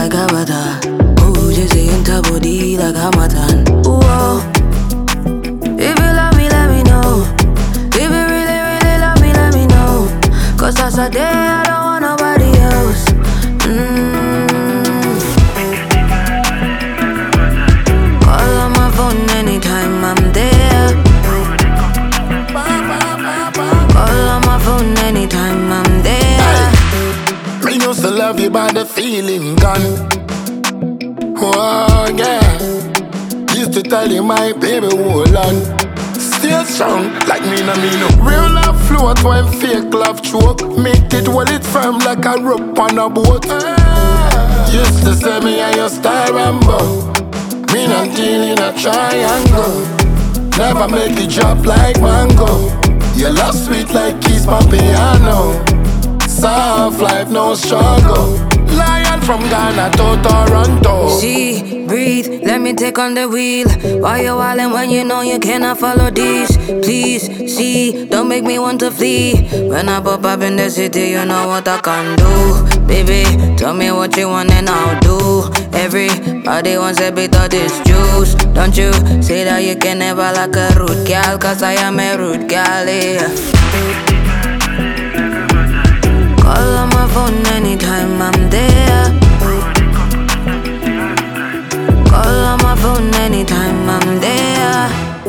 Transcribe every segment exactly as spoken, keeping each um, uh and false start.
like Avatar. Oh, just enter body like Hamatan. Whoa. If you love me, let me know. If you really, really love me, let me know. Cause that's a day I don't want nobody else. Mm. Call on my phone anytime I'm there. Call on my phone anytime I'm there. Hey, me used to love you by the feeling gone. Oh yeah. Used to tell you my baby hold on. Stay strong like me no me no. Real love float when fake love choke. Make it hold it firm like a rope on a boat. Used to say me and your star Rambo. Me not deal in a triangle. Never make it drop like mango. Your love sweet like keys my piano. Soft life no struggle. Lion from Ghana to Toronto. See, breathe, let me take on the wheel. Why you wildin' when you know you cannot follow these? Please, see, don't make me want to flee. When I pop up in the city, you know what I can do. Baby, tell me what you want and I'll do. Everybody wants a bit of this juice. Don't you say that you can never like a rude gal, cause I am a rude gal, yeah. Call on my phone anytime I'm there. Call on my phone anytime I'm there.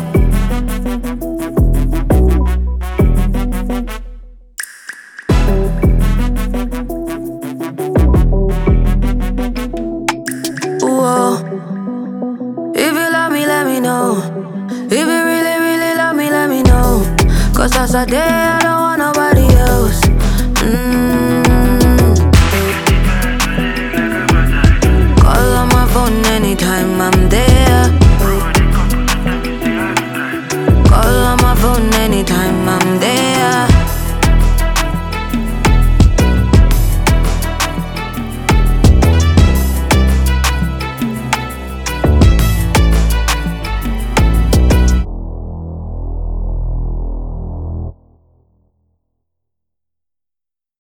Whoa. If you love me, let me know. If you really, really love me, let me know. Cause that's a day I